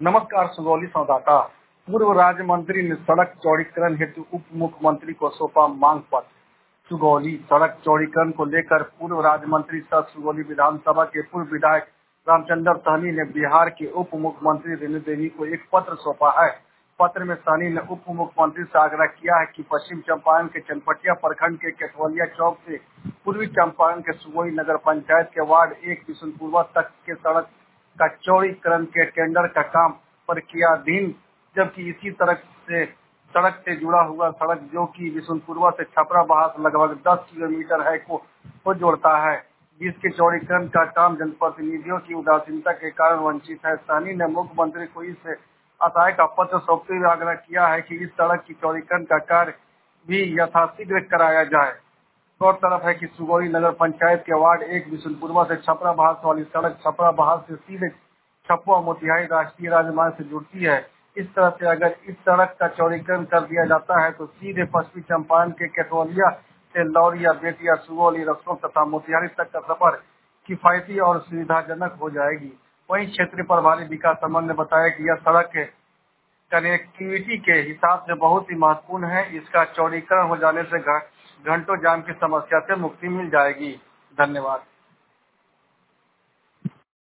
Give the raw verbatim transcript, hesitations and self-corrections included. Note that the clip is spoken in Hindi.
नमस्कार। सुगौली संवाददाता। पूर्व राज्य मंत्री ने सड़क चौड़ीकरण हेतु उप मुख्यमंत्री को सौंपा मांग पत्र। सुगौली सड़क चौड़ीकरण को लेकर पूर्व राज्य मंत्री सह सुगौली विधानसभा के पूर्व विधायक रामचंद्र सहनी ने बिहार के उप मुख्यमंत्री रेणु देवी को एक पत्र सौंपा है। पत्र में सहनी ने उप मुख्यमंत्री से आग्रह किया है कि पश्चिम चंपारण के चनपटिया प्रखंड के केठवलिया चौक से पूर्वी चंपारण के सुगौली नगर पंचायत के वार्ड एक बिशुनपुरवा तक के सड़क का चौड़ीकरण के टेंडर का काम प्रक्रियाधीन, जबकि इसी सड़क से सड़क से जुड़ा हुआ सड़क जो कि बिशुनपुरवा से छपरा बहार लगभग दस किलोमीटर है को, को जोड़ता है, जिसके चौड़ीकरण का काम जनप्रतिनिधियों की उदासीनता के कारण वंचित है। सहनी ने मुख्यमंत्री को इस आशय का पत्र सौंपते हुए आग्रह किया है कि इस सड़क की चौड़ीकरण का कार्य भी यथाशीघ्र कराया जाए। गौरतलब है कि सुगौली नगर पंचायत के वार्ड एक बिशुनपुरवा से छपरा बहार वाली सड़क छपरा बहार से सीधे छपवा मोतिहारी राष्ट्रीय राजमार्ग से जुड़ती है। इस तरह से अगर इस सड़क का चौड़ीकरण कर दिया जाता है तो सीधे पश्चिमी चंपारण के केठवलिया से लौरिया, बेतिया, सुगौली, रक्सौल तथा मोतिहारी तक का सफर किफायती और सुविधाजनक हो जाएगी। वहीं क्षेत्रीय प्रभारी विकास संबंध ने बताया कि यह सड़क कनेक्टिविटी के हिसाब से बहुत ही महत्वपूर्ण है। इसका चौड़ीकरण हो जाने से घंटों जाम की समस्या से मुक्ति मिल जाएगी। धन्यवाद।